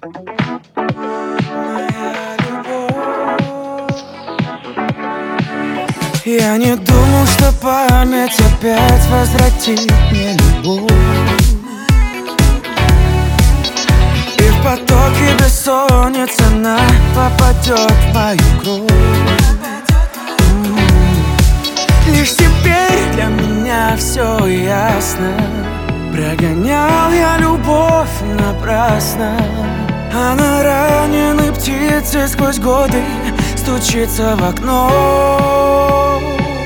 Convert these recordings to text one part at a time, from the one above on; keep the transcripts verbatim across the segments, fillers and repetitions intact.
Я не думал, что память опять возвратит мне любовь, и в потоке бессонницы она попадет в мою кровь. Лишь теперь для меня все ясно. Прогонял я любовь напрасно. Она раненой птицей сквозь годы стучится в окно.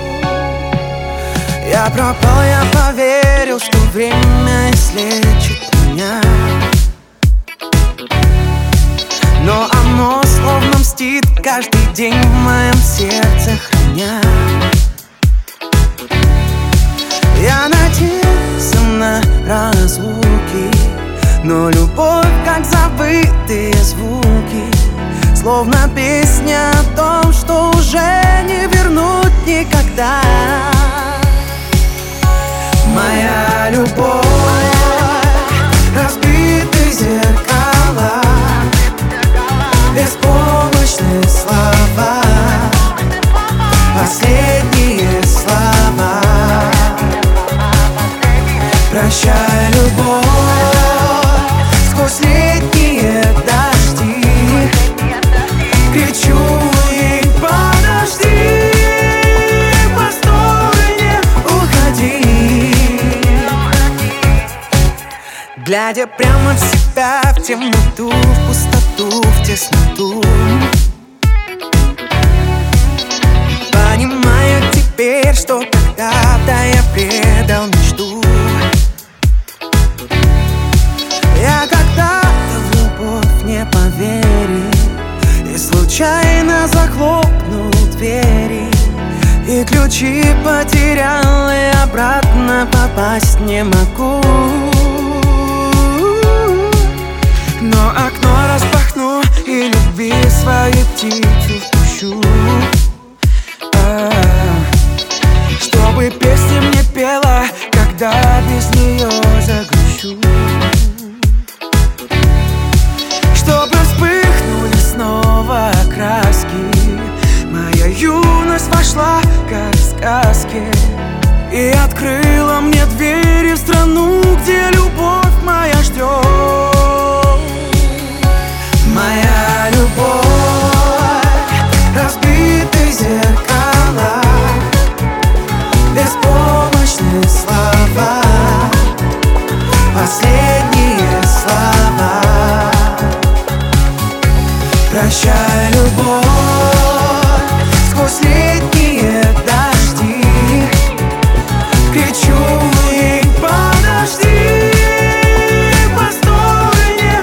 Я пропал, я поверил, что время излечит меня, но оно словно мстит каждый день в моем сердце храня. Я надеялся на разлуки, но любовь, как забытые звуки, словно песня о том, что уже не вернуть никогда. Моя любовь, разбитые зеркала, беспомощные слова, последние слова. Прощай, любовь, сквозь летние дожди кричу ей: подожди, постой, не уходи. Глядя прямо в себя, в темноту, в пустоту, в тесноту, понимаю теперь, что когда-то я предал мечту. Я когда-то в любовь не поверил и случайно захлопнул двери, и ключи потерял, и обратно попасть не могу. Но окно распахну и любви свою птицу впущу, а, чтобы песня мне пела, когда без нее загрущу. Чтобы вспыхнули снова краски, моя юность вошла, как в сказке, и открыла мне двери в страну, где любовь моя ждет. Моя любовь, разбитые зеркала, беспомощные слова, последние слова. Прощай, любовь, сквозь летние дожди кричу ей: подожди, постой, не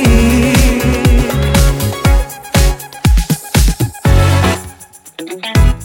уходи.